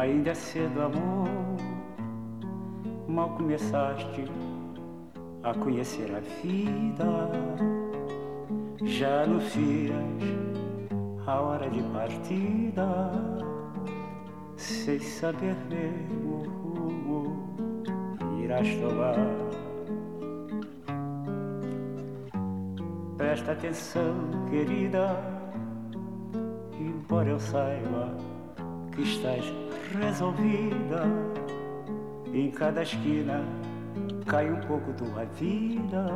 Ainda é cedo, amor, mal começaste a conhecer a vida. Já anuncias a hora de partida, sem saber mesmo o rumo irás tomar. Presta atenção, querida, embora eu saiba que estás resolvida. Em cada esquina cai um pouco tua vida.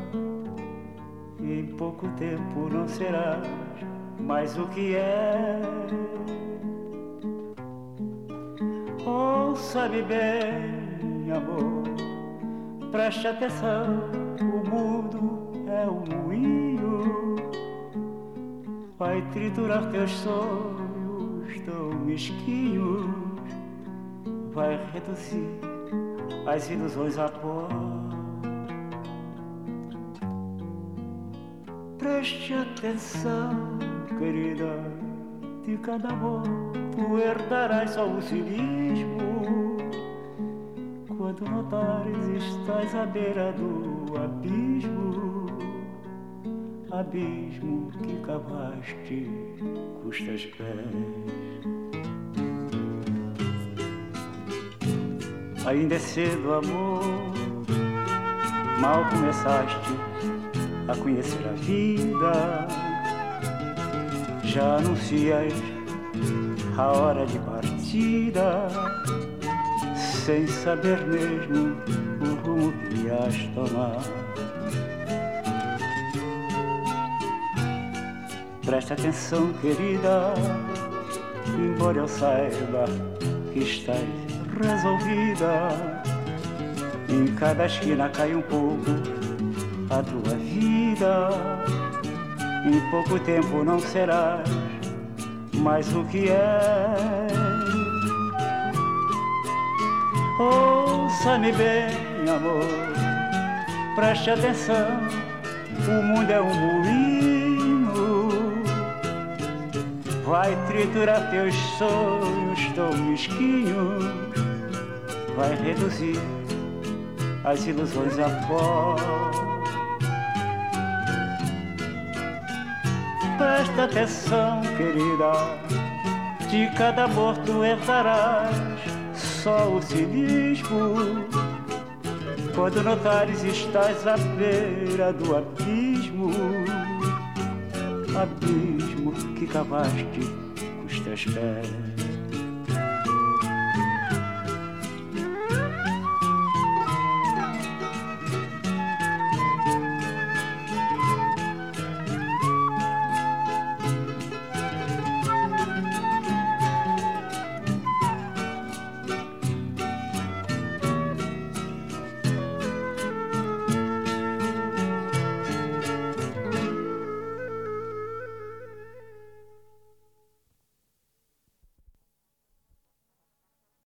Em pouco tempo não serás mais o que é. Ouça-me bem, amor, preste atenção. O mundo é um moinho, vai triturar teus sonhos tão mesquinhos, vai reduzir as ilusões a pó. Preste atenção, querida, de cada amor tu herdarás só o cinismo. Quando notares estás à beira do abismo, abismo que cavaste com os teus pés. Ainda é cedo, amor, mal começaste a conhecer a vida. Já anuncias a hora de partida, sem saber mesmo o rumo que ias tomar. Presta atenção, querida, embora eu saiba que estás resolvida. Em cada esquina cai um pouco a tua vida. Em pouco tempo não serás mais o que é. Ouça-me bem, amor, preste atenção. O mundo é um moinho, vai triturar teus sonhos tão mesquinhos, vai reduzir as ilusões a pó. Presta atenção, querida, de cada amor tu herdarás só o cinismo. Quando notares estás à beira do abismo, abismo que cavaste com os teus pés.